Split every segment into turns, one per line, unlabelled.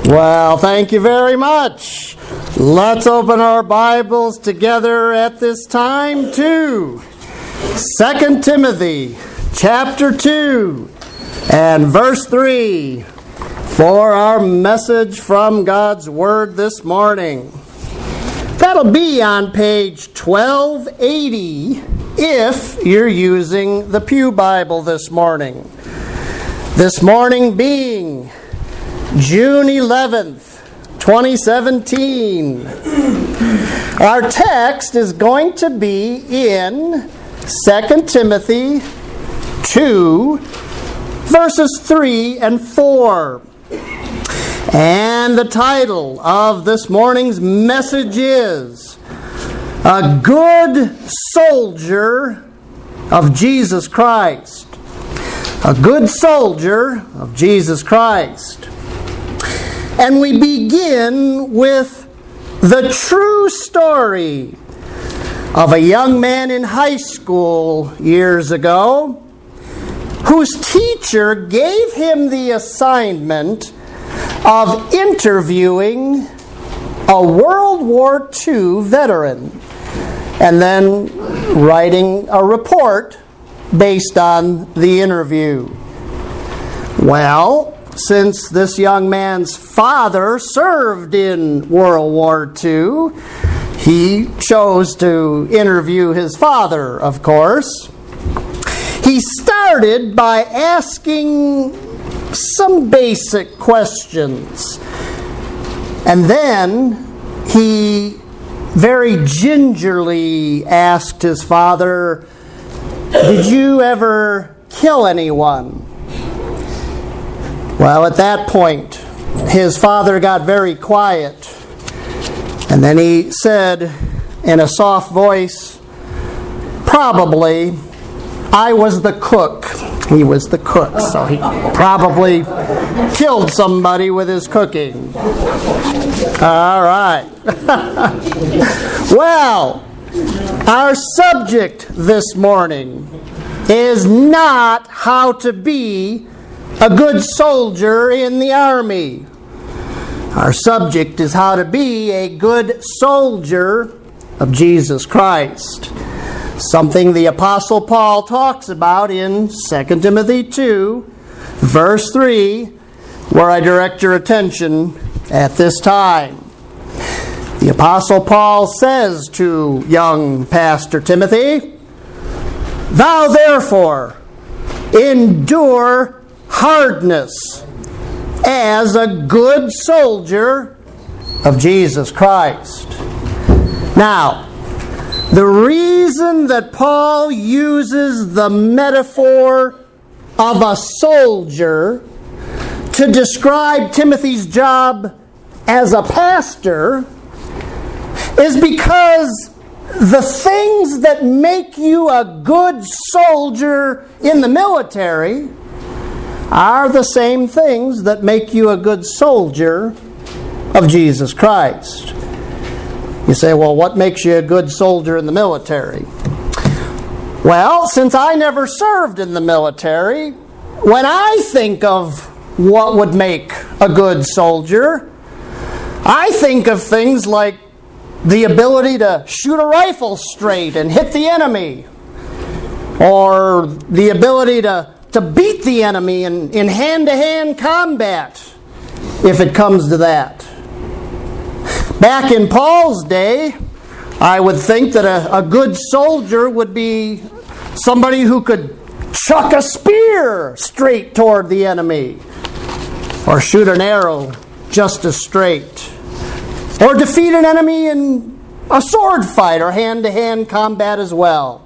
Well, thank you very much. Let's open our Bibles together at this time to 2 Timothy chapter 2 and verse 3 for our message from God's Word this morning. That'll be on page 1280 if you're using the Pew Bible this morning. This morning being June 11th, 2017. Our text is going to be in 2 Timothy 2, verses 3 and 4. And the title of this morning's message is A Good Soldier of Jesus Christ. A Good Soldier of Jesus Christ. And we begin with the true story of a young man in high school years ago whose teacher gave him the assignment of interviewing a World War II veteran and then writing a report based on the interview. Well, since this young man's father served in World War II, he chose to interview his father, of course. He started by asking some basic questions. And then he very gingerly asked his father, "Did you ever kill anyone?" Well, at that point, his father got very quiet. And then he said in a soft voice, "Probably, I was the cook." He was the cook, so he probably killed somebody with his cooking. All right. Well, our subject this morning is not how to be a good soldier in the army. Our subject is how to be a good soldier of Jesus Christ. Something the Apostle Paul talks about in 2 Timothy 2, verse 3, where I direct your attention at this time. The Apostle Paul says to young Pastor Timothy, "Thou therefore endure hardness as a good soldier of Jesus Christ." Now, the reason that Paul uses the metaphor of a soldier to describe Timothy's job as a pastor is because the things that make you a good soldier in the military are the same things that make you a good soldier of Jesus Christ. You say, well, what makes you a good soldier in the military? Well, since I never served in the military, when I think of what would make a good soldier, I think of things like the ability to shoot a rifle straight and hit the enemy, or the ability to beat the enemy in hand-to-hand combat, if it comes to that. Back in Paul's day, I would think that a good soldier would be somebody who could chuck a spear straight toward the enemy, or shoot an arrow just as straight, or defeat an enemy in a sword fight or hand-to-hand combat as well.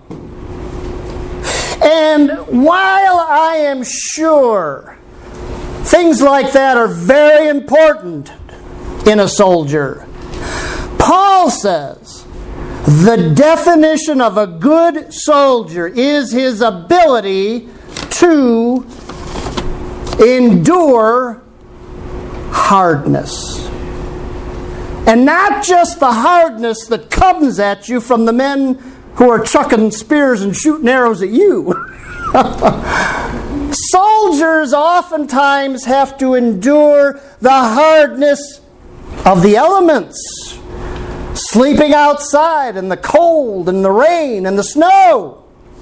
And while I am sure things like that are very important in a soldier, Paul says the definition of a good soldier is his ability to endure hardness. And not just the hardness that comes at you from the men who are chucking spears and shooting arrows at you. Soldiers oftentimes have to endure the hardness of the elements, sleeping outside in the cold and the rain and the snow.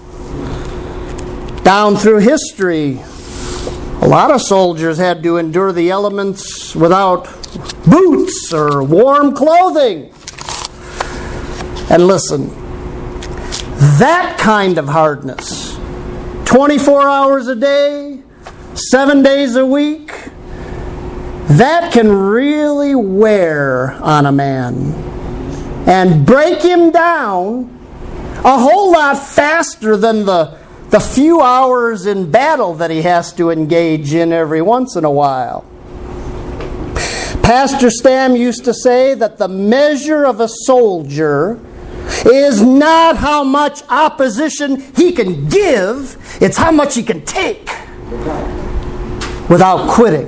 Down through history, a lot of soldiers had to endure the elements without boots or warm clothing. And listen, that kind of hardness, 24 hours a day, 7 days a week, that can really wear on a man and break him down a whole lot faster than the few hours in battle that he has to engage in every once in a while. Pastor Stam used to say that the measure of a soldier is not how much opposition he can give, it's how much he can take without quitting.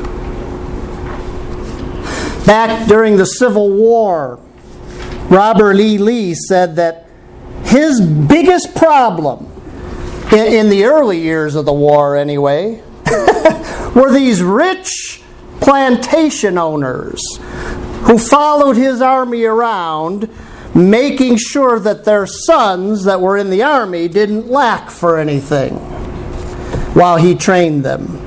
Back during the Civil War, Robert E. Lee said that his biggest problem, in the early years of the war anyway, were these rich plantation owners who followed his army around, making sure that their sons that were in the army didn't lack for anything while he trained them.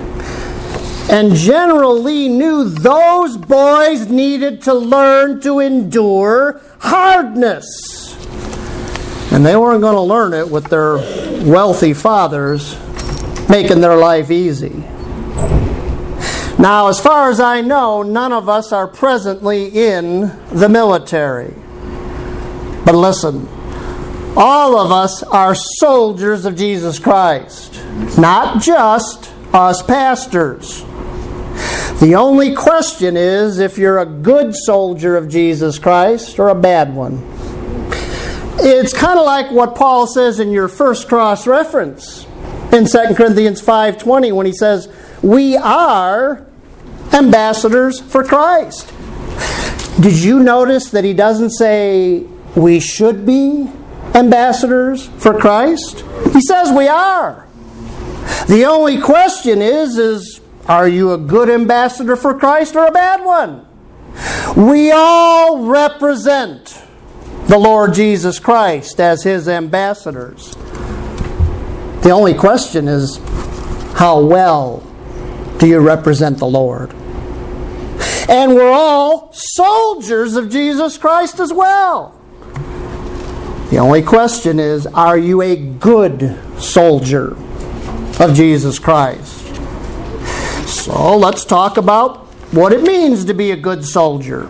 And General Lee knew those boys needed to learn to endure hardness. And they weren't going to learn it with their wealthy fathers making their life easy. Now, as far as I know, none of us are presently in the military. But listen, all of us are soldiers of Jesus Christ, not just us pastors. The only question is if you're a good soldier of Jesus Christ or a bad one. It's kind of like what Paul says in your first cross-reference in 2 Corinthians 5:20 when he says, we are ambassadors for Christ. Did you notice that he doesn't say we should be ambassadors for Christ? He says we are. The only question is are you a good ambassador for Christ or a bad one? We all represent the Lord Jesus Christ as His ambassadors. The only question is, how well do you represent the Lord? And we're all soldiers of Jesus Christ as well. The only question is, are you a good soldier of Jesus Christ? So let's talk about what it means to be a good soldier.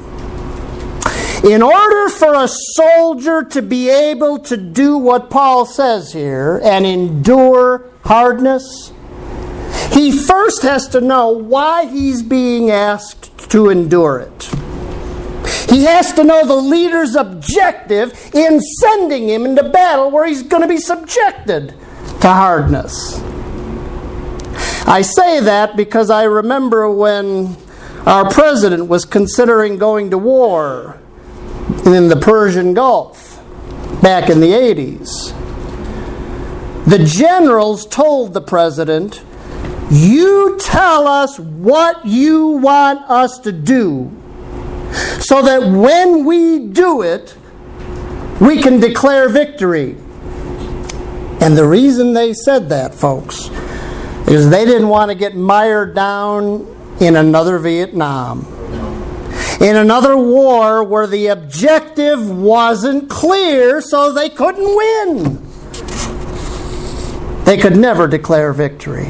In order for a soldier to be able to do what Paul says here and endure hardness, he first has to know why he's being asked to endure it. He has to know the leader's objective in sending him into battle where he's going to be subjected to hardness. I say that because I remember when our president was considering going to war in the Persian Gulf back in the 80s. The generals told the president, you tell us what you want us to do so that when we do it, we can declare victory. And the reason they said that, folks, is they didn't want to get mired down in another Vietnam. In another war where the objective wasn't clear, so they couldn't win. They could never declare victory.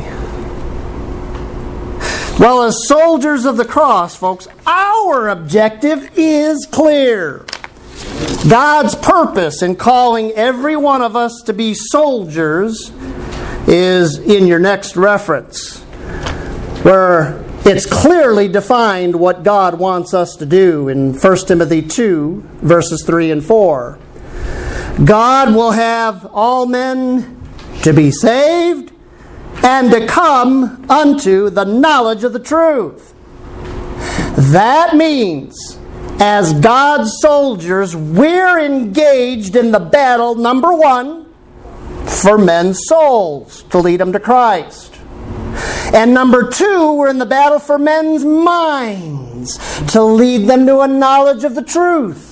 Well, as soldiers of the cross, folks, our objective is clear. God's purpose in calling every one of us to be soldiers is in your next reference, where it's clearly defined what God wants us to do in 1 Timothy 2, verses 3 and 4. God will have all men to be saved and to come unto the knowledge of the truth. That means, as God's soldiers, we're engaged in the battle, number one, for men's souls, to lead them to Christ. And number 2, we're in the battle for men's minds to lead them to a knowledge of the truth.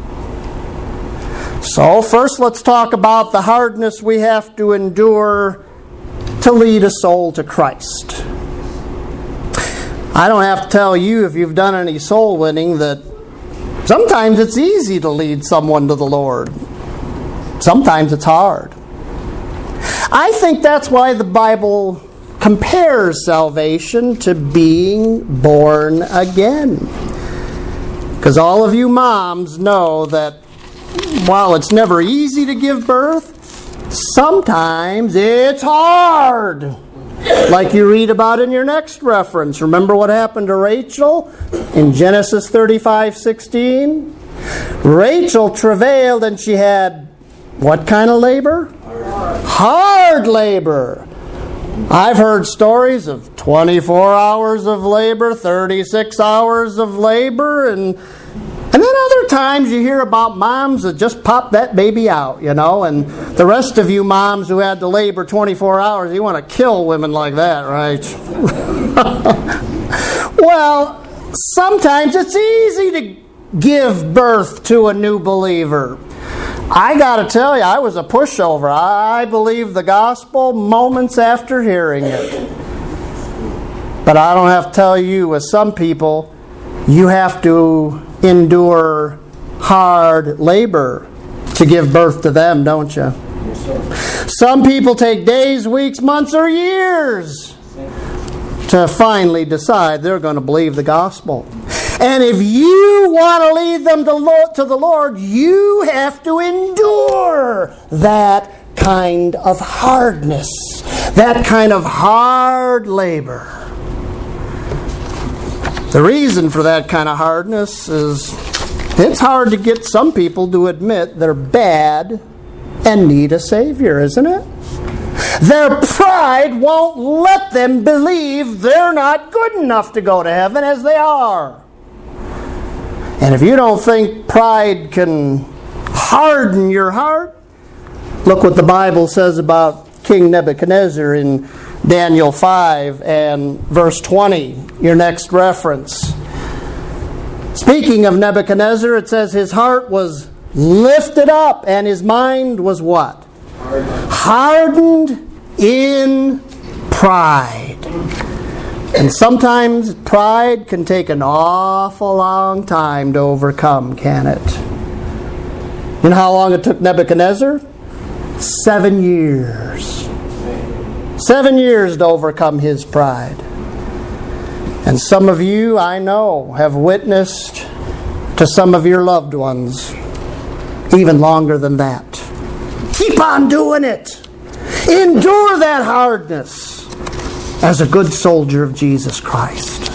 So first let's talk about the hardness we have to endure to lead a soul to Christ. I don't have to tell you, if you've done any soul winning, that sometimes it's easy to lead someone to the Lord. Sometimes it's hard. I think that's why the Bible compares salvation to being born again. Because all of you moms know that while it's never easy to give birth, sometimes it's hard. Like you read about in your next reference. Remember what happened to Rachel in Genesis 35:16? Rachel travailed and she had what kind of labor? Hard labor. I've heard stories of 24 hours of labor, 36 hours of labor, and then other times you hear about moms that just pop that baby out, and the rest of you moms who had to labor 24 hours, you want to kill women like that, right? Well, sometimes it's easy to give birth to a new believer. I got to tell you, I was a pushover. I believed the gospel moments after hearing it. But I don't have to tell you, with some people, you have to endure hard labor to give birth to them, don't you? Some people take days, weeks, months, or years to finally decide they're going to believe the gospel. And if you want to lead them to the Lord, you have to endure that kind of hardness, that kind of hard labor. The reason for that kind of hardness is it's hard to get some people to admit they're bad and need a Savior, isn't it? Their pride won't let them believe they're not good enough to go to heaven as they are. And if you don't think pride can harden your heart, look what the Bible says about King Nebuchadnezzar in Daniel 5 and verse 20, your next reference. Speaking of Nebuchadnezzar, it says his heart was lifted up and his mind was what? Hardened in pride. And sometimes pride can take an awful long time to overcome, can it? You know how long it took Nebuchadnezzar? 7 years. 7 years to overcome his pride. And some of you, I know, have witnessed to some of your loved ones even longer than that. Keep on doing it. Endure that hardness as a good soldier of Jesus Christ.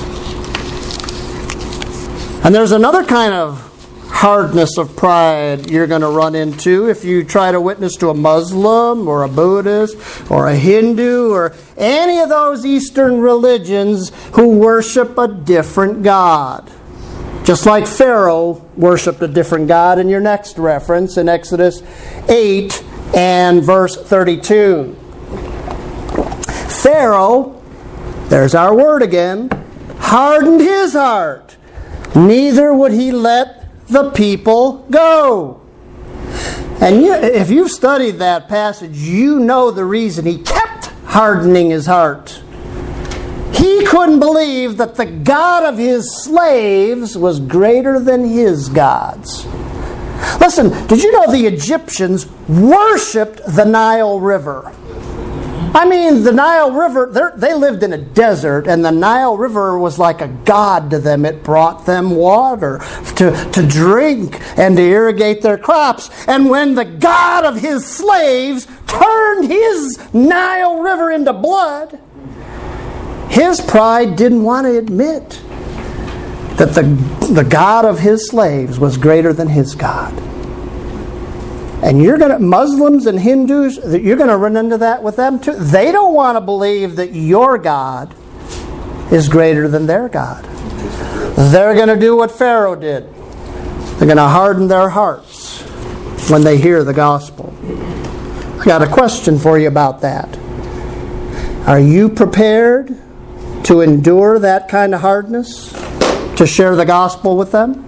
And there's another kind of hardness of pride you're going to run into if you try to witness to a Muslim or a Buddhist or a Hindu or any of those Eastern religions who worship a different God. Just like Pharaoh worshipped a different God in your next reference in Exodus 8 and verse 32. Pharaoh, there's our word again, hardened his heart. Neither would he let the people go. And if you've studied that passage, you know the reason he kept hardening his heart. He couldn't believe that the God of his slaves was greater than his gods. Listen, did you know the Egyptians worshipped the Nile River? I mean, the Nile River, they lived in a desert, and the Nile River was like a god to them. It brought them water to drink and to irrigate their crops. And when the God of his slaves turned his Nile River into blood, his pride didn't want to admit that the God of his slaves was greater than his God. And Muslims and Hindus, you're going to run into that with them too. They don't want to believe that your God is greater than their God. They're going to do what Pharaoh did. They're going to harden their hearts when they hear the gospel. I got a question for you about that. Are you prepared to endure that kind of hardness? To share the gospel with them?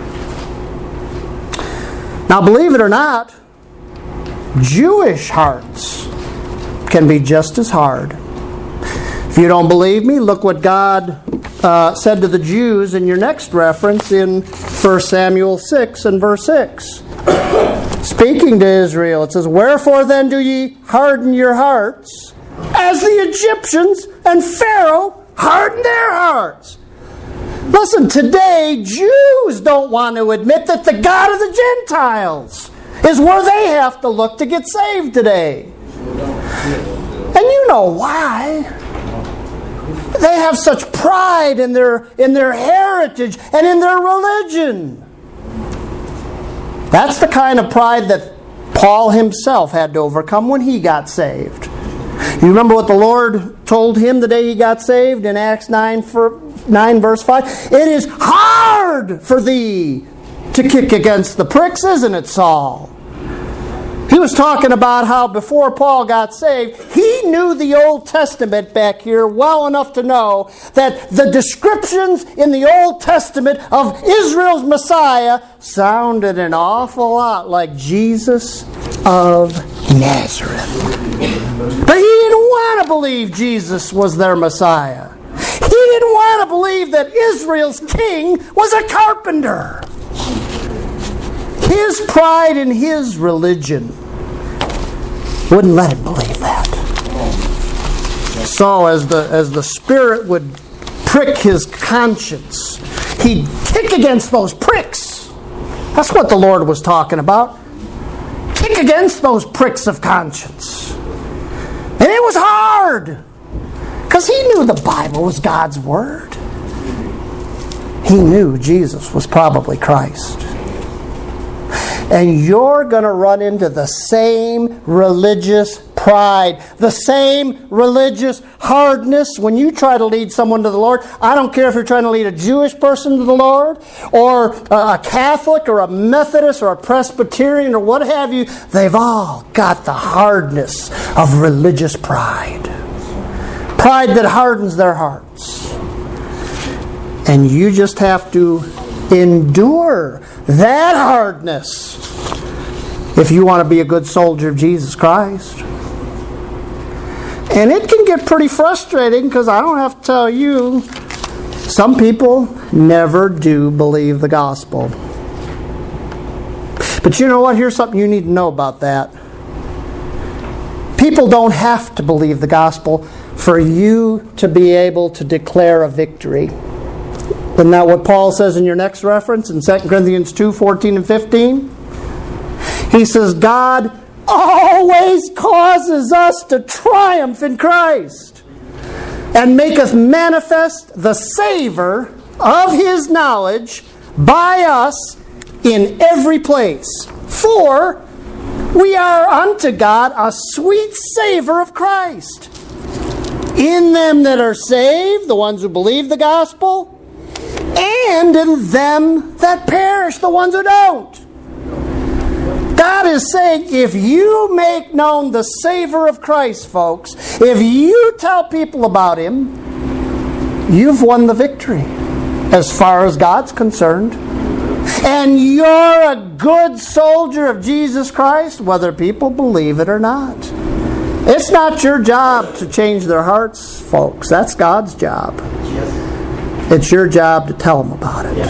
Now, believe it or not, Jewish hearts can be just as hard. If you don't believe me, look what God said to the Jews in your next reference in 1 Samuel 6 and verse 6. Speaking to Israel, it says, "Wherefore then do ye harden your hearts, as the Egyptians and Pharaoh hardened their hearts?" Listen, today, Jews don't want to admit that the God of the Gentiles is where they have to look to get saved today. And you know why. They have such pride in their heritage and in their religion. That's the kind of pride that Paul himself had to overcome when he got saved. You remember what the Lord told him the day he got saved in Acts 9 verse 5? "It is hard for thee to kick against the pricks, isn't it, Saul?" He was talking about how before Paul got saved, he knew the Old Testament back here well enough to know that the descriptions in the Old Testament of Israel's Messiah sounded an awful lot like Jesus of Nazareth. But he didn't want to believe Jesus was their Messiah. He didn't want to believe that Israel's king was a carpenter. His pride in his religion wouldn't let him believe that. So as the Spirit would prick his conscience, he'd kick against those pricks. That's what the Lord was talking about. Kick against those pricks of conscience. And it was hard, because he knew the Bible was God's Word. He knew Jesus was probably Christ. And you're going to run into the same religious pride, the same religious hardness when you try to lead someone to the Lord. I don't care if you're trying to lead a Jewish person to the Lord, or a Catholic, or a Methodist, or a Presbyterian, or what have you. They've all got the hardness of religious pride. Pride that hardens their hearts. And you just have to endure that hardness if you want to be a good soldier of Jesus Christ. And it can get pretty frustrating, because I don't have to tell you, some people never do believe the gospel. But you know what? Here's something you need to know about that. People don't have to believe the gospel for you to be able to declare a victory. Isn't that what Paul says in your next reference in 2 Corinthians 2, 14 and 15? He says, God always causes us to triumph in Christ, and maketh manifest the savor of his knowledge by us in every place. For we are unto God a sweet savor of Christ in them that are saved, the ones who believe the gospel, and in them that perish, the ones who don't. God is saying, if you make known the savor of Christ, folks, if you tell people about Him, you've won the victory as far as God's concerned. And you're a good soldier of Jesus Christ, whether people believe it or not. It's not your job to change their hearts, folks. That's God's job. It's your job to tell them about it.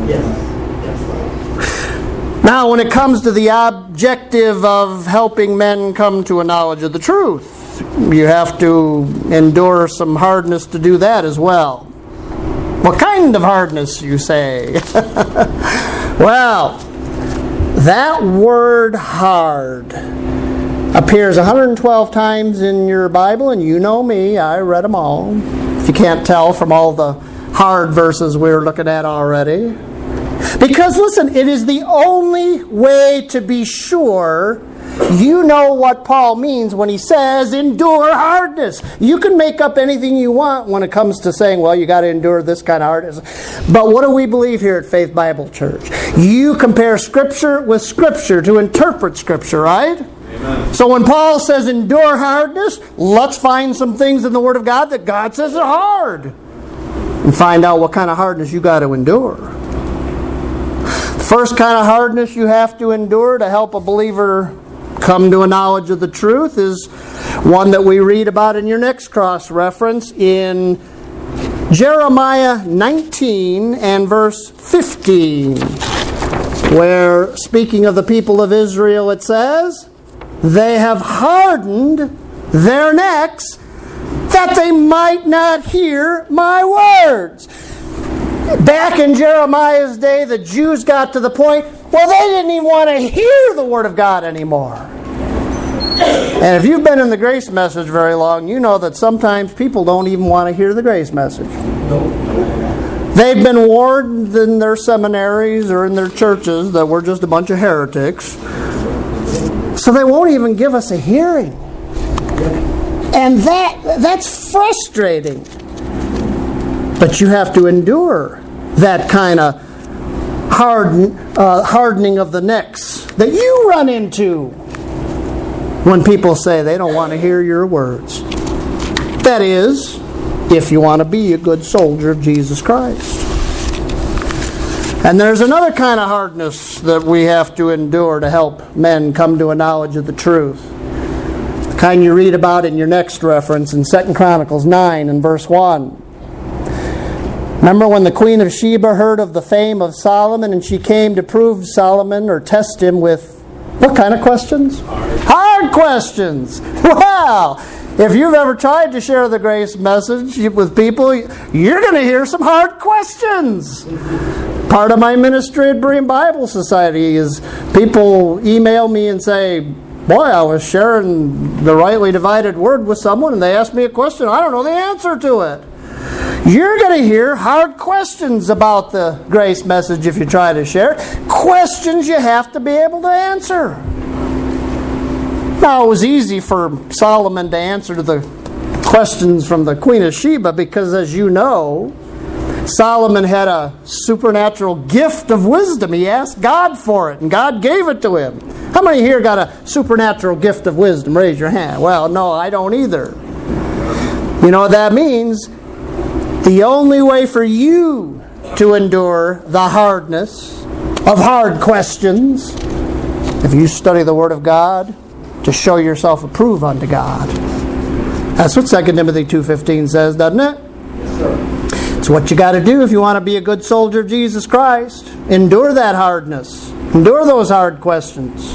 Now, when it comes to the objective of helping men come to a knowledge of the truth, you have to endure some hardness to do that as well. What kind of hardness, you say? Well, that word hard appears 112 times in your Bible, and you know me, I read them all. If you can't tell from all the hard verses we're looking at already. Because listen, it is the only way to be sure you know what Paul means when he says endure hardness. You can make up anything you want when it comes to saying, well, you got to endure this kind of hardness. But what do we believe here at Faith Bible Church? You compare Scripture with Scripture to interpret Scripture, right?
Amen.
So when Paul says endure hardness, let's find some things in the Word of God that God says are hard. And find out what kind of hardness you got to endure. The first kind of hardness you have to endure to help a believer come to a knowledge of the truth is one that we read about in your next cross-reference in Jeremiah 19 and verse 15, where, speaking of the people of Israel, it says, "They have hardened their necks that they might not hear my words." Back in Jeremiah's day, the Jews got to the point, well, they didn't even want to hear the Word of God anymore. And if you've been in the grace message very long, you know that sometimes people don't even want to hear the grace message. They've been warned in their seminaries or in their churches that we're just a bunch of heretics. So they won't even give us a hearing. And that's frustrating. But you have to endure that kind of hardening of the necks that you run into when people say they don't want to hear your words. That is, if you want to be a good soldier of Jesus Christ. And there's another kind of hardness that we have to endure to help men come to a knowledge of the truth. The kind you read about in your next reference in 2 Chronicles 9 and verse 1. Remember when the Queen of Sheba heard of the fame of Solomon and she came to prove Solomon or test him with what kind of questions? Hard questions. Well, if you've ever tried to share the grace message with people, you're going to hear some hard questions. Part of my ministry at Berean Bible Society is people email me and say, boy, I was sharing the rightly divided word with someone and they asked me a question. I don't know the answer to it. You're going to hear hard questions about the grace message if you try to share it. Questions you have to be able to answer. Now, it was easy for Solomon to answer to the questions from the Queen of Sheba because, as you know, Solomon had a supernatural gift of wisdom. He asked God for it, and God gave it to him. How many here got a supernatural gift of wisdom? Raise your hand. Well, no, I don't either. You know what that means? The only way for you to endure the hardness of hard questions, if you study the Word of God, to show yourself approved unto God. That's what 2 Timothy 2:15 says, doesn't it?
Yes, sir.
It's what you got to do if you want to be a good soldier of Jesus Christ. Endure that hardness. Endure those hard questions.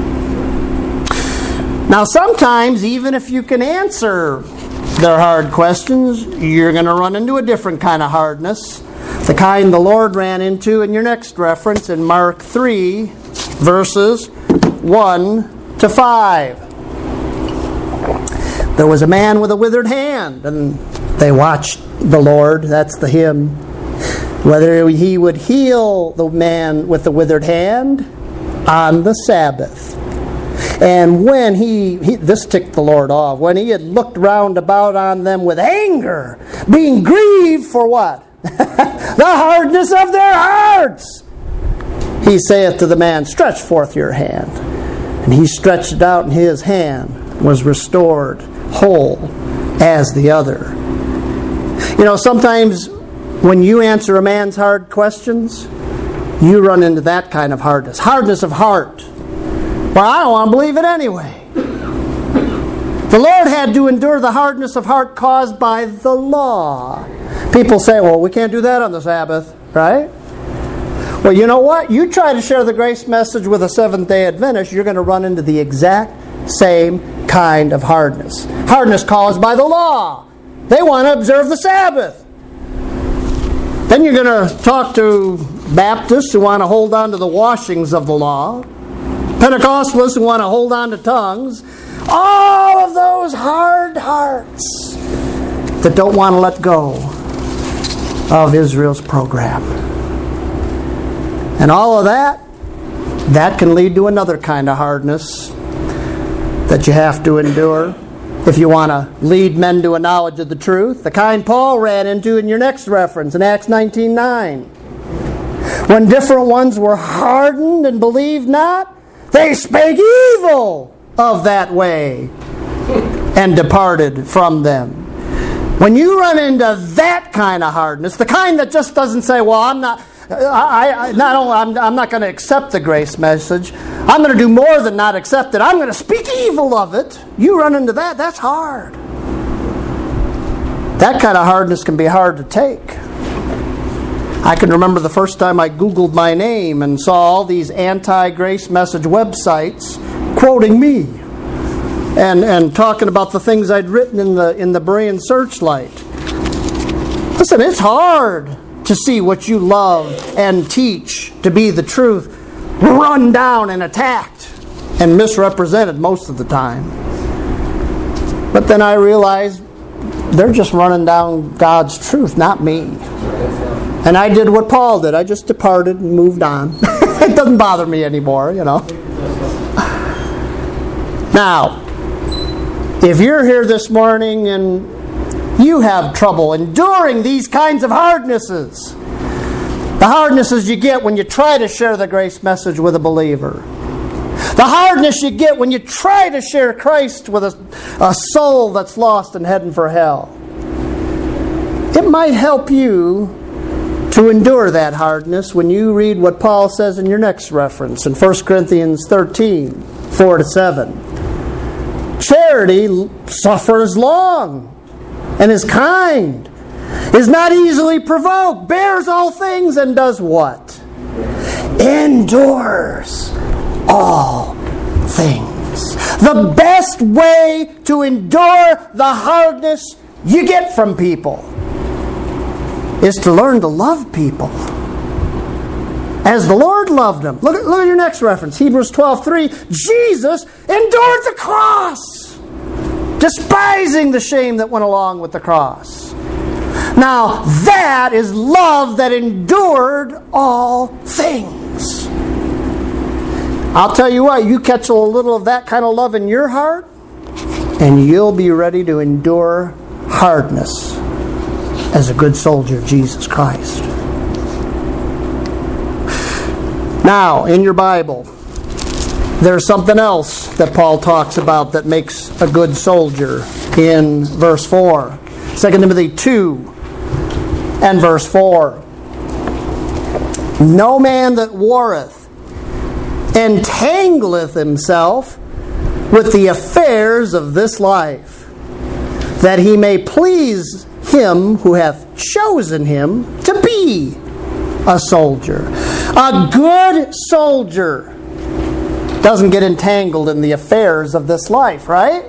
Now sometimes, even if you can answer their hard questions, you're going to run into a different kind of hardness. The kind the Lord ran into in your next reference in Mark 3, verses 1 to 5. There was a man with a withered hand, and they watched the Lord, that's the hymn, whether he would heal the man with the withered hand on the Sabbath. And when this ticked the Lord off, when he had looked round about on them with anger, being grieved for what? The hardness of their hearts. He saith to the man, stretch forth your hand. And he stretched it out, and his hand was restored whole as the other. You know, sometimes when you answer a man's hard questions, you run into that kind of hardness. Hardness of heart. Well, I don't want to believe it anyway. The Lord had to endure the hardness of heart caused by the law. People say, well, we can't do that on the Sabbath, right? Well, you know what? You try to share the grace message with a Seventh-day Adventist, you're going to run into the exact same kind of hardness. Hardness caused by the law. They want to observe the Sabbath. Then you're going to talk to Baptists who want to hold on to the washings of the law. Pentecostalists who want to hold on to tongues. All of those hard hearts that don't want to let go of Israel's program. And all of that can lead to another kind of hardness that you have to endure if you want to lead men to a knowledge of the truth. The kind Paul ran into in your next reference in Acts 19:9. When different ones were hardened and believed not, they spake evil of that way and departed from them. When you run into that kind of hardness, the kind that just doesn't say, well, I'm not going to accept the grace message. I'm going to do more than not accept it. I'm going to speak evil of it. You run into that, that's hard. That kind of hardness can be hard to take. I can remember the first time I Googled my name and saw all these anti-grace message websites quoting me and talking about the things I'd written in the Berean Searchlight. Listen, it's hard to see what you love and teach to be the truth run down and attacked and misrepresented most of the time. But then I realized they're just running down God's truth, not me. And I did what Paul did. I just departed and moved on. It doesn't bother me anymore, you know. Now, if you're here this morning and you have trouble enduring these kinds of hardnesses, the hardnesses you get when you try to share the grace message with a believer, the hardness you get when you try to share Christ with a soul that's lost and heading for hell, it might help you to endure that hardness when you read what Paul says in your next reference in 1 Corinthians 13, 4-7. Charity suffers long and is kind, is not easily provoked, bears all things, and does what? Endures all things. The best way to endure the hardness you get from people is to learn to love people as the Lord loved them. Look at your next reference, Hebrews 12:3. Jesus endured the cross, despising the shame that went along with the cross. Now, that is love that endured all things. I'll tell you what, you catch a little of that kind of love in your heart, and you'll be ready to endure hardness as a good soldier of Jesus Christ. Now, in your Bible, there's something else that Paul talks about that makes a good soldier in verse 4. 2 Timothy 2 and verse 4. No man that warreth entangleth himself with the affairs of this life, that he may please him who hath chosen him to be a soldier. A good soldier doesn't get entangled in the affairs of this life, right?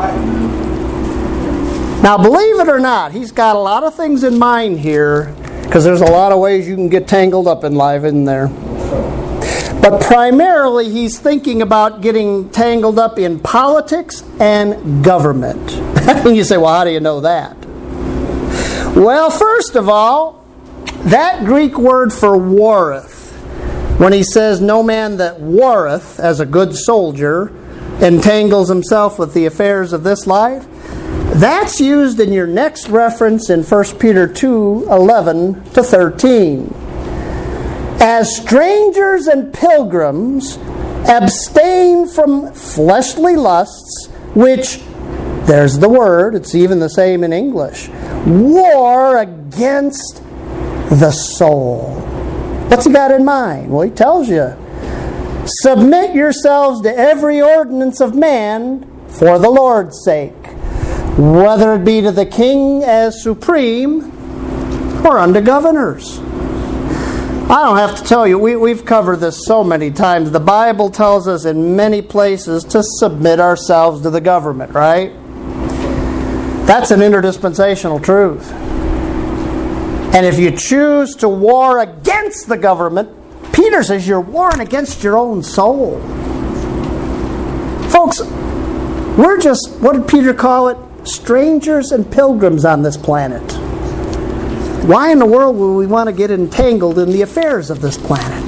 Now, believe it or not, he's got a lot of things in mind here, because there's a lot of ways you can get tangled up in life, isn't there? But primarily, he's thinking about getting tangled up in politics and government. You say, well, how do you know that? Well, first of all, that Greek word for warreth, when he says no man that warreth as a good soldier entangles himself with the affairs of this life, that's used in your next reference in 1 Peter 2, 11-13. As strangers and pilgrims, abstain from fleshly lusts, which, there's the word, it's even the same in English, war against the soul. What's he got in mind? Well, he tells you, submit yourselves to every ordinance of man for the Lord's sake, whether it be to the king as supreme or unto governors. I don't have to tell you, we've covered this so many times. The Bible tells us in many places to submit ourselves to the government, right? That's an interdispensational truth. And if you choose to war against the government, Peter says you're warring against your own soul. Folks, we're just, what did Peter call it? Strangers and pilgrims on this planet. Why in the world would we want to get entangled in the affairs of this planet?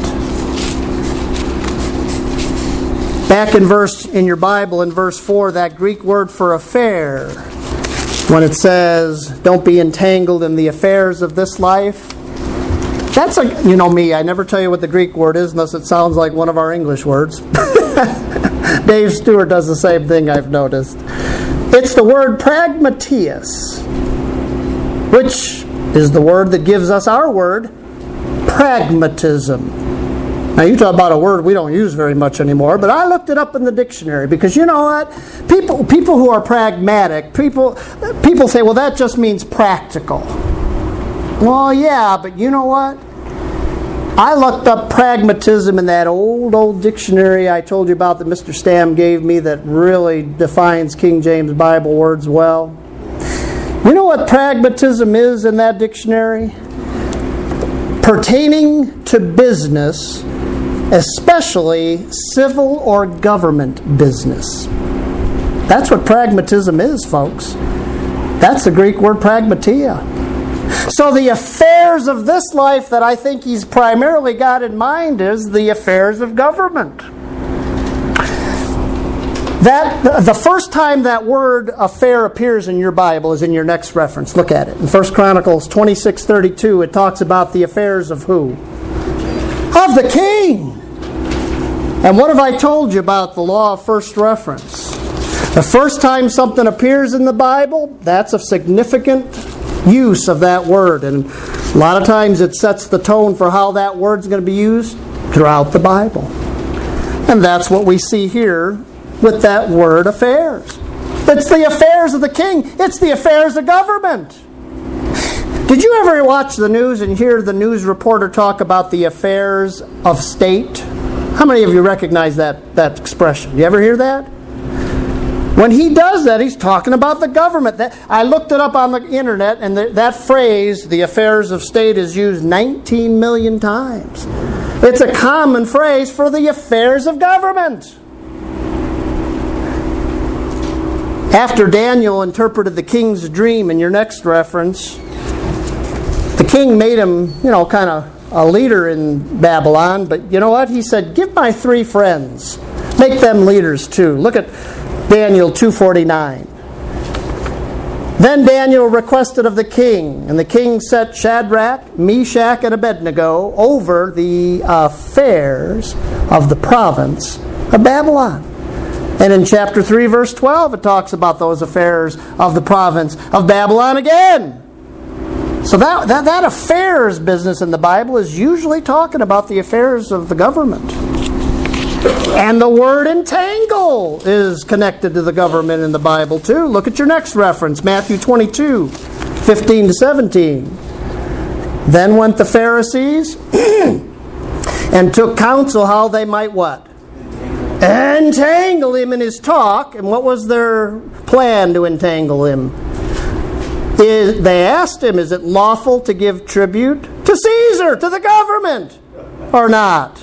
Back in your Bible, in verse 4, that Greek word for affair, when it says, don't be entangled in the affairs of this life, that's you know me, I never tell you what the Greek word is unless it sounds like one of our English words. But Dave Stewart does the same thing, I've noticed. It's the word pragmatias, which is the word that gives us our word, pragmatism. Now, you talk about a word we don't use very much anymore, but I looked it up in the dictionary because you know what? People who are pragmatic, people say, well, that just means practical. Well, yeah, but you know what? I looked up pragmatism in that old dictionary I told you about that Mr. Stam gave me that really defines King James Bible words well. You know what pragmatism is in that dictionary? Pertaining to business, especially civil or government business. That's what pragmatism is, folks. That's the Greek word pragmatia. So the affairs of this life that I think he's primarily got in mind is the affairs of government. The first time that word affair appears in your Bible is in your next reference. Look at it. In 1 Chronicles 26:32, it talks about the affairs of who? Of the king. And what have I told you about the law of first reference? The first time something appears in the Bible, that's a significant use of that word. And a lot of times it sets the tone for how that word's going to be used throughout the Bible. And that's what we see here with that word affairs. It's the affairs of the king. It's the affairs of government. Did you ever watch the news and hear the news reporter talk about the affairs of state? How many of you recognize that expression? You ever hear that? When he does that, he's talking about the government. I looked it up on the internet, and that phrase, the affairs of state, is used 19 million times. It's a common phrase for the affairs of government. After Daniel interpreted the king's dream in your next reference, the king made him, kind of a leader in Babylon. But you know what? He said, give my 3 friends. Make them leaders too. Look at Daniel 2:49. Then Daniel requested of the king, and the king set Shadrach, Meshach, and Abednego over the affairs of the province of Babylon. And in chapter 3, verse 12, it talks about those affairs of the province of Babylon again. So that affairs business in the Bible is usually talking about the affairs of the government. And the word entangle is connected to the government in the Bible too. Look at your next reference, Matthew 22:15-17. Then went the Pharisees and took counsel how they might what? Entangle him in his talk. And what was their plan to entangle him? They asked him, is it lawful to give tribute to Caesar, to the government, or not?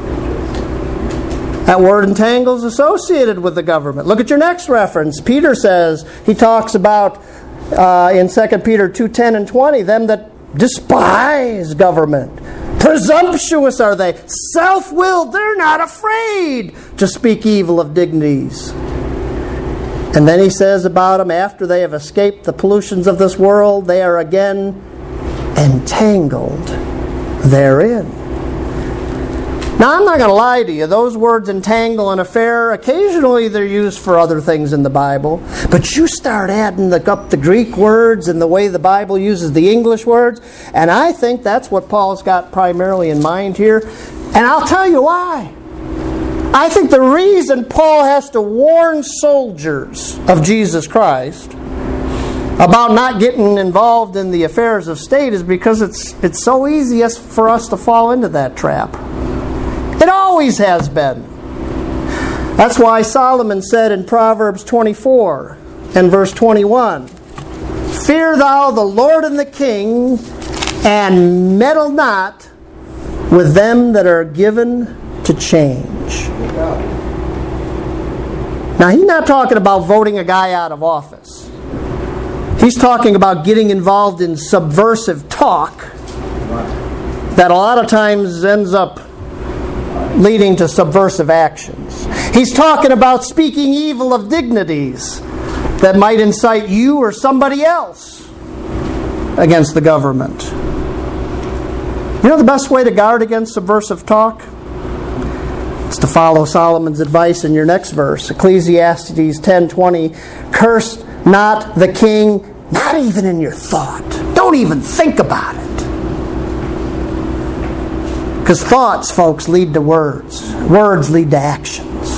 That word entangle is associated with the government. Look at your next reference. Peter says, he talks about in 2 Peter 2:10 and 20, them that despise government. Presumptuous are they, self-willed, they're not afraid to speak evil of dignities. And then he says about them, after they have escaped the pollutions of this world, they are again entangled therein. Now, I'm not going to lie to you. Those words entangle and affair, occasionally they're used for other things in the Bible. But you start adding up the Greek words and the way the Bible uses the English words, and I think that's what Paul's got primarily in mind here. And I'll tell you why. I think the reason Paul has to warn soldiers of Jesus Christ about not getting involved in the affairs of state is because it's so easy for us to fall into that trap. It always has been. That's why Solomon said in Proverbs 24 and verse 21, fear thou the Lord and the king, and meddle not with them that are given to change. Now, he's not talking about voting a guy out of office. He's talking about getting involved in subversive talk that a lot of times ends up leading to subversive actions. He's talking about speaking evil of dignities that might incite you or somebody else against the government. You know the best way to guard against subversive talk? It's to follow Solomon's advice in your next verse. Ecclesiastes 10:20. Curse not the king, not even in your thought. Don't even think about it. Because thoughts, folks, lead to words. Words lead to actions.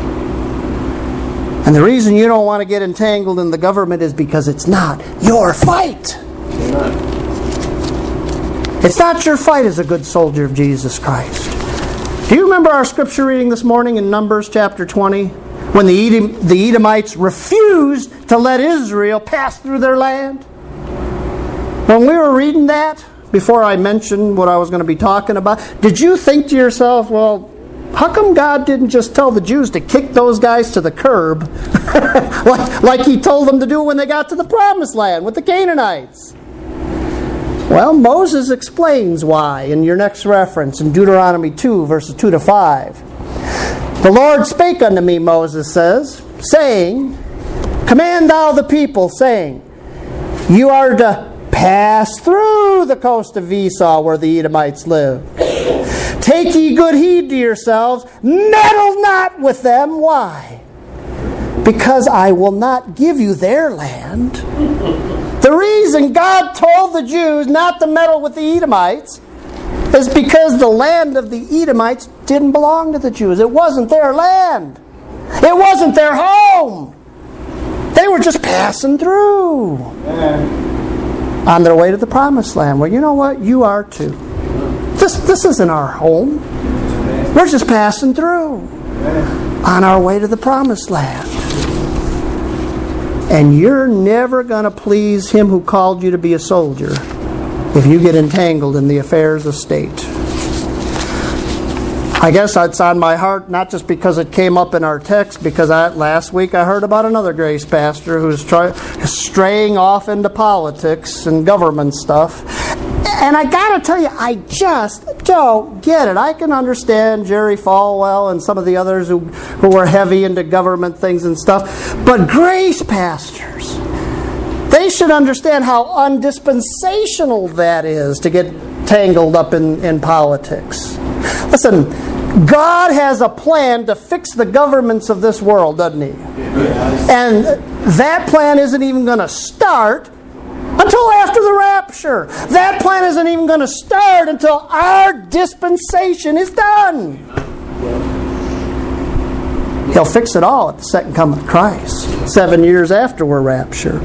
And the reason you don't want to get entangled in the government is because it's not your fight. It's not your fight as a good soldier of Jesus Christ. Do you remember our scripture reading this morning in Numbers chapter 20? When the Edomites refused to let Israel pass through their land? When we were reading that, before I mentioned what I was going to be talking about, did you think to yourself, well, how come God didn't just tell the Jews to kick those guys to the curb like He told them to do when they got to the Promised Land with the Canaanites? Well, Moses explains why in your next reference in Deuteronomy 2, verses 2 to 5. The Lord spake unto me, Moses says, saying, Command thou the people, saying, You are to pass through the coast of Esau where the Edomites live. Take ye good heed to yourselves, meddle not with them. Why? Because I will not give you their land. The reason God told the Jews not to meddle with the Edomites is because the land of the Edomites didn't belong to the Jews. It wasn't their land. It wasn't their home. They were just passing through on their way to the Promised Land. Well, you know what? You are too. This isn't our home. We're just passing through on our way to the Promised Land. And you're never going to please Him who called you to be a soldier if you get entangled in the affairs of state. I guess it's on my heart, not just because it came up in our text, because last week I heard about another Grace pastor who's straying off into politics and government stuff. And I got to tell you, I just don't get it. I can understand Jerry Falwell and some of the others who were heavy into government things and stuff. But Grace pastors, they should understand how undispensational that is to get tangled up in politics. Listen, God has a plan to fix the governments of this world, doesn't He? And that plan isn't even going to start until after the rapture. That plan isn't even going to start until our dispensation is done. He'll fix it all at the second coming of Christ, 7 years after we're raptured.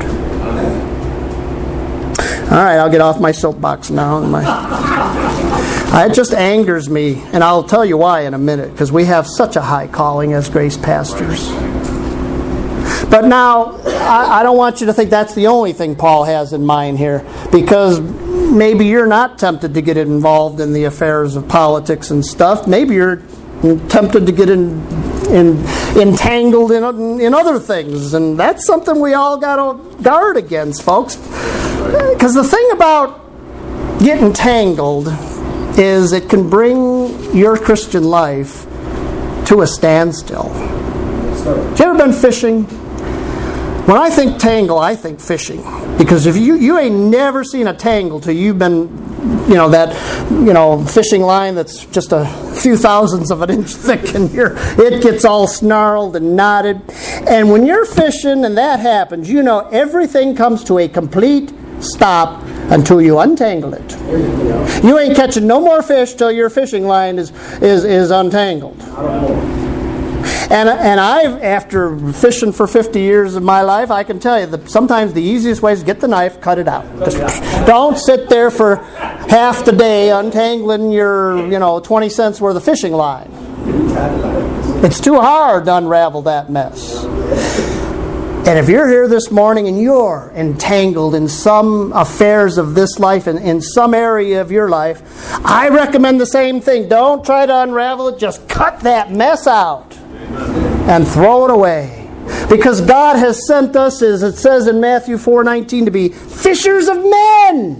All right, I'll get off my soapbox now. It just angers me, and I'll tell you why in a minute, because we have such a high calling as Grace pastors. But now, I don't want you to think that's the only thing Paul has in mind here, because maybe you're not tempted to get involved in the affairs of politics and stuff. Maybe you're tempted to get entangled in other things, and that's something we all got to guard against, folks. Because the thing about getting tangled is it can bring your Christian life to a standstill. Have you ever been fishing? When I think tangle, I think fishing. Because if you ain't never seen a tangle till you've been, that fishing line that's just a few thousandths of an inch thick, and it gets all snarled and knotted. And when you're fishing and that happens, everything comes to a complete stop until you untangle it. You ain't catching no more fish till your fishing line is untangled. And I've, after fishing for 50 years of my life, I can tell you that sometimes the easiest way is get the knife, cut it out. Just don't sit there for half the day untangling your 20 cents worth of fishing line. It's too hard to unravel that mess. And if you're here this morning and you're entangled in some affairs of this life and in some area of your life, I recommend the same thing. Don't try to unravel it. Just cut that mess out and throw it away. Because God has sent us, as it says in Matthew 4:19, to be fishers of men.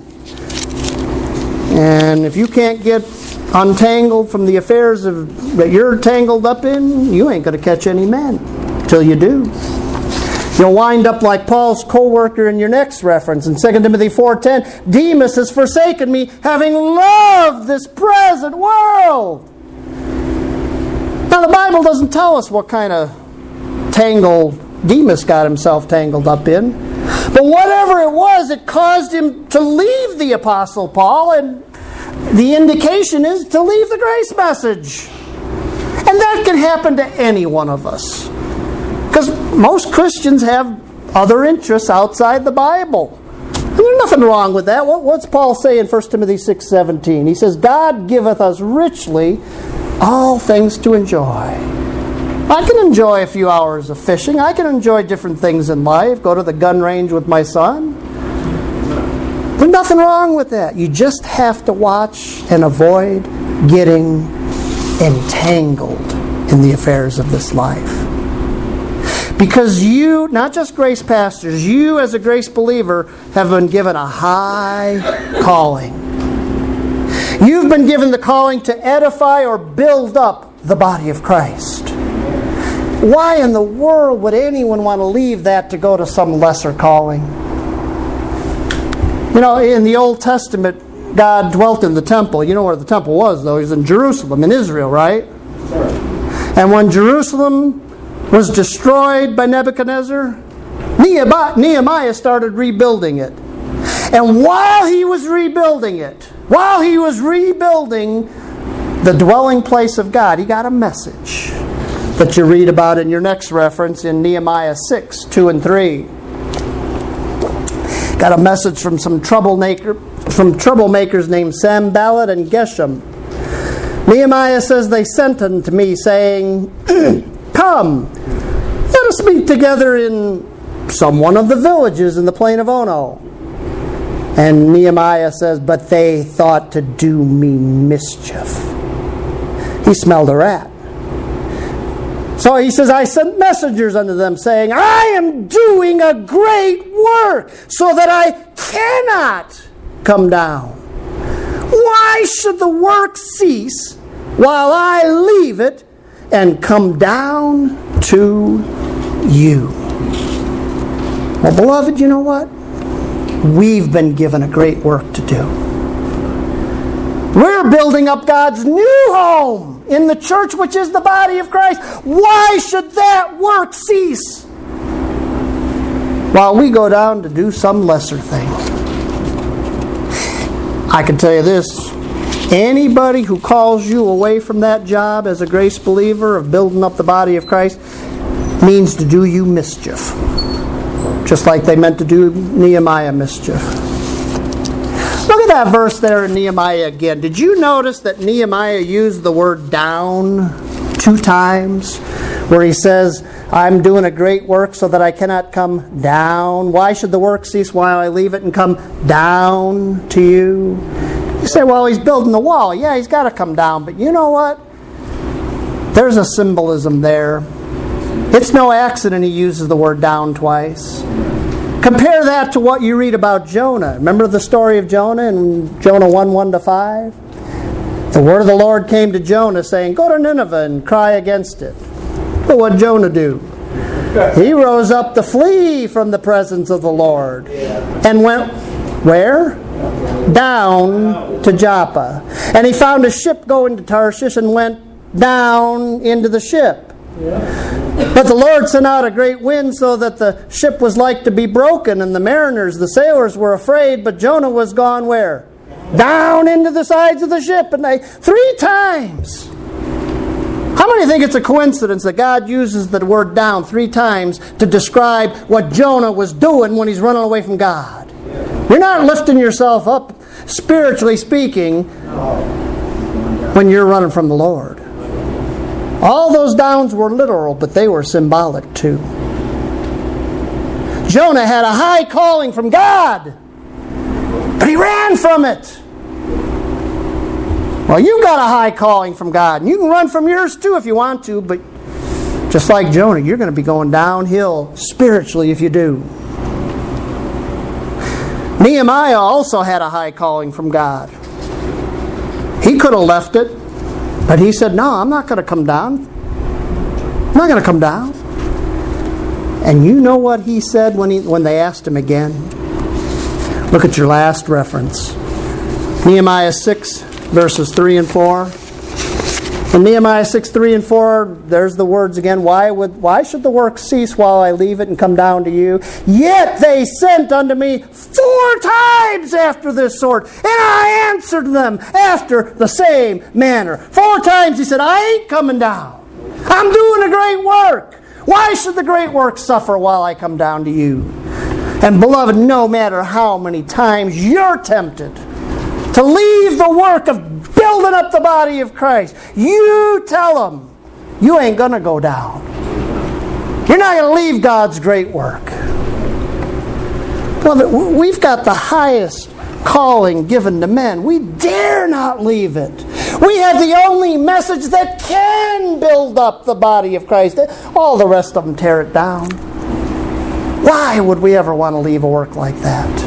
And if you can't get untangled from the affairs that you're tangled up in, you ain't going to catch any men till you do. You'll wind up like Paul's co-worker in your next reference in 2 Timothy 4:10. Demas has forsaken me, having loved this present world. Now, the Bible doesn't tell us what kind of tangle Demas got himself tangled up in. But whatever it was, it caused him to leave the Apostle Paul, and the indication is to leave the grace message. And that can happen to any one of us. Because most Christians have other interests outside the Bible. And there's nothing wrong with that. What's Paul say in 1 Timothy 6:17? He says, God giveth us richly all things to enjoy. I can enjoy a few hours of fishing. I can enjoy different things in life. Go to the gun range with my son. There's nothing wrong with that. You just have to watch and avoid getting entangled in the affairs of this life. Because you, not just grace pastors, you as a grace believer have been given a high calling. You've been given the calling to edify or build up the body of Christ. Why in the world would anyone want to leave that to go to some lesser calling? You know, in the Old Testament, God dwelt in the temple. You know where the temple was, though. He was in Jerusalem, in Israel, right? And when Jerusalem was destroyed by Nebuchadnezzar, Nehemiah started rebuilding it. And while he was rebuilding the dwelling place of God, he got a message that you read about in your next reference in Nehemiah 6:2-3. Got a message from some troublemakers named Sanballat and Geshem. Nehemiah says, they sent unto me, saying, Come, let us meet together in some one of the villages in the plain of Ono. And Nehemiah says, but they thought to do me mischief. He smelled a rat. So he says, I sent messengers unto them, saying, I am doing a great work, so that I cannot come down. Why should the work cease while I leave it and come down to you? Well, beloved, you know what? We've been given a great work to do. We're building up God's new home in the church, which is the body of Christ. Why should that work cease while we go down to do some lesser thing? I can tell you this. Anybody who calls you away from that job as a grace believer of building up the body of Christ means to do you mischief. Just like they meant to do Nehemiah mischief. Look at that verse there in Nehemiah again. Did you notice that Nehemiah used the word down 2 times? Where he says, I'm doing a great work so that I cannot come down. Why should the work cease while I leave it and come down to you? You say, well, he's building the wall. Yeah, he's got to come down. But you know what? There's a symbolism there. It's no accident he uses the word down twice. Compare that to what you read about Jonah. Remember the story of Jonah in Jonah 1:1-5? The word of the Lord came to Jonah saying, go to Nineveh and cry against it. But what did Jonah do? He rose up to flee from the presence of the Lord and went where? Down to Joppa. And he found a ship going to Tarshish and went down into the ship. But the Lord sent out a great wind so that the ship was like to be broken, and the mariners, the sailors, were afraid, but Jonah was gone where? Down into the sides of the ship, and 3 times. How many think it's a coincidence that God uses the word down 3 times to describe what Jonah was doing when he's running away from God? You're not lifting yourself up, spiritually speaking, when you're running from the Lord. All those downs were literal, but they were symbolic too. Jonah had a high calling from God, but he ran from it. Well, you got a high calling from God, and you can run from yours too if you want to, but just like Jonah, you're going to be going downhill spiritually if you do. Nehemiah also had a high calling from God. He could have left it, but he said, no, I'm not going to come down. I'm not going to come down. And you know what he said when they asked him again? Look at your last reference. Nehemiah 6, verses 3 and 4. In Nehemiah 6:3-4, there's the words again, why should the work cease while I leave it and come down to you? Yet they sent unto me 4 times after this sort, and I answered them after the same manner. 4 times he said, I ain't coming down. I'm doing a great work. Why should the great work suffer while I come down to you? And beloved, no matter how many times you're tempted to leave the work of building up the body of Christ, you tell them you ain't going to go down. You're not going to leave God's great work. Beloved, we've got the highest calling given to men. We dare not leave it. We have the only message that can build up the body of Christ. All the rest of them tear it down. Why would we ever want to leave a work like that?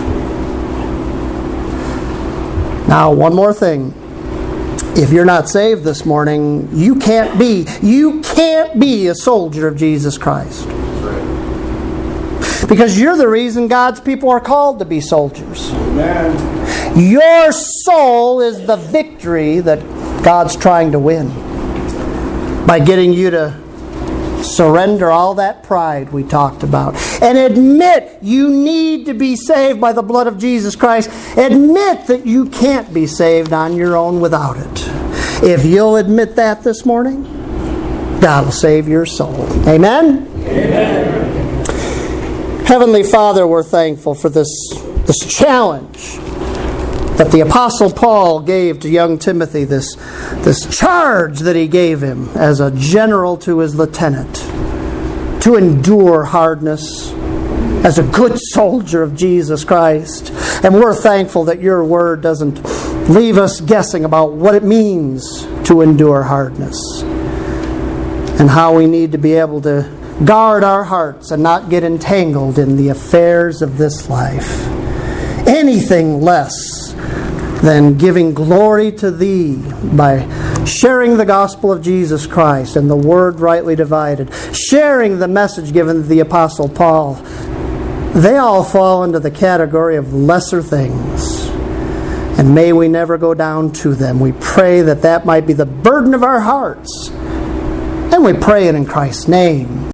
Now, one more thing. If you're not saved this morning, you can't be a soldier of Jesus Christ. Because you're the reason God's people are called to be soldiers. Amen. Your soul is the victory that God's trying to win by getting you to surrender all that pride we talked about and admit you need to be saved by the blood of Jesus Christ. Admit that you can't be saved on your own without it. If you'll admit that this morning, God will save your soul. Amen? Amen. Heavenly Father, we're thankful for this challenge that the Apostle Paul gave to young Timothy, this charge that he gave him as a general to his lieutenant, to endure hardness as a good soldier of Jesus Christ. And we're thankful that your word doesn't leave us guessing about what it means to endure hardness and how we need to be able to guard our hearts and not get entangled in the affairs of this life. Anything less than giving glory to Thee by sharing the gospel of Jesus Christ and the word rightly divided, sharing the message given to the Apostle Paul, they all fall into the category of lesser things. And may we never go down to them. We pray that might be the burden of our hearts. And we pray it in Christ's name.